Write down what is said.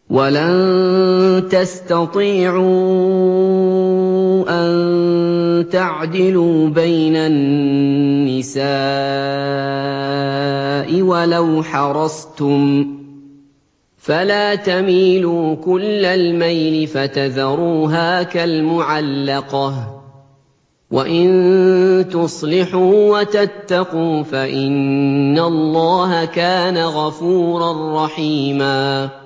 وَلَن تَسْتَطِيعُوا أَن تَعْدِلُوا بَيْنَ النِّسَاءِ وَلَوْ حَرَصْتُمْ ۖ فَلَا تَمِيلُوا كُلَّ الْمَيْلِ فَتَذَرُوهَا كَالْمُعَلَّقَةِ ۚ وَإِن تُصْلِحُوا وَتَتَّقُوا فَإِنَّ اللَّهَ كَانَ غَفُورًا رَّحِيمًا